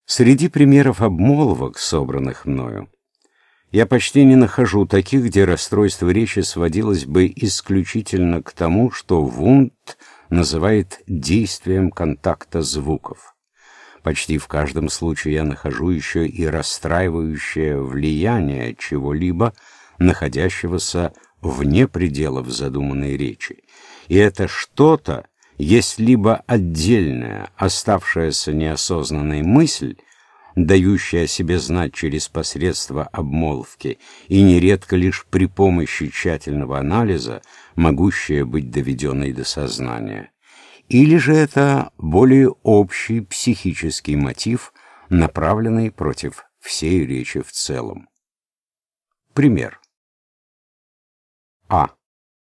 Среди примеров обмолвок, собранных мною, я почти не нахожу таких, где расстройство речи сводилось бы исключительно к тому, что Вундт называет действием контакта звуков. Почти в каждом случае я нахожу еще и расстраивающее влияние чего-либо, находящегося вне пределов задуманной речи. И это что-то есть либо отдельная, оставшаяся неосознанной мысль, дающая о себе знать через посредство обмолвки, и нередко лишь при помощи тщательного анализа, могущая быть доведенной до сознания. Или же это более общий психический мотив, направленный против всей речи в целом. Пример. А.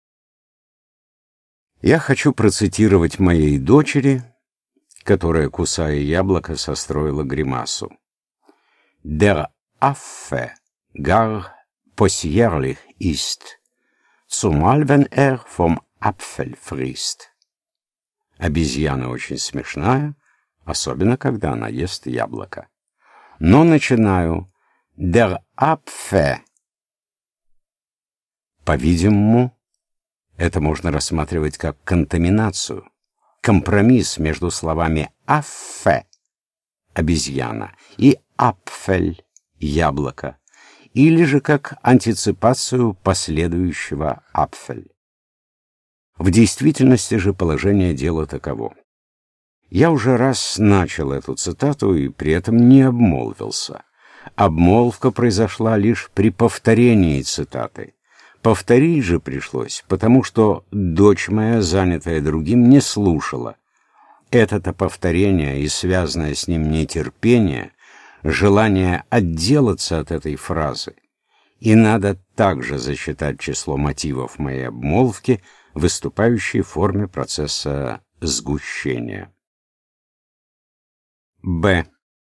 Я хочу процитировать моей дочери, которая, кусая яблоко, состроила гримасу. «Der Affe gar possierlich ist, zumal wenn vom Apfel frisst». Обезьяна очень смешная, особенно когда она ест яблоко. Но начинаю «Der Apfe». По-видимому, это можно рассматривать как контаминацию, компромисс между словами «аффе» — обезьяна и «апфель» — яблоко, или же как антиципацию последующего «апфель». В действительности же положение дела таково. Я уже раз начал эту цитату и при этом не обмолвился. Обмолвка произошла лишь при повторении цитаты. Повторить же пришлось, потому что дочь моя, занятая другим, не слушала. Это-то повторение и связанное с ним нетерпение, желание отделаться от этой фразы. И надо также засчитать число мотивов моей обмолвки, выступающей в форме процесса сгущения. Б.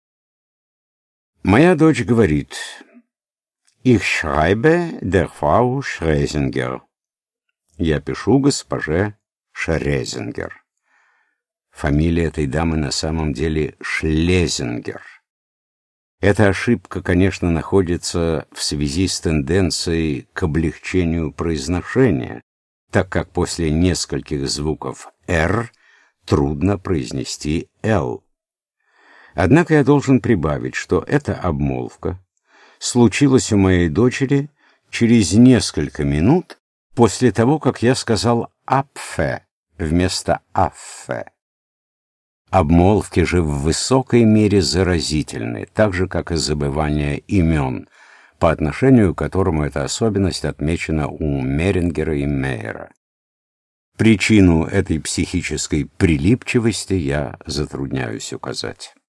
Моя дочь говорит: «Ich schreibe der Frau Schresinger». Я пишу госпоже Шрезингер. Фамилия этой дамы на самом деле Шлезингер. Эта ошибка, конечно, находится в связи с тенденцией к облегчению произношения, так как после нескольких звуков «р» трудно произнести «л». Однако я должен прибавить, что эта обмолвка случилось у моей дочери через несколько минут после того, как я сказал «апфе» вместо «аффе». Обмолвки же в высокой мере заразительны, так же, как и забывание имен, по отношению к которому эта особенность отмечена у Мерингера и Мейера. Причину этой психической прилипчивости я затрудняюсь указать.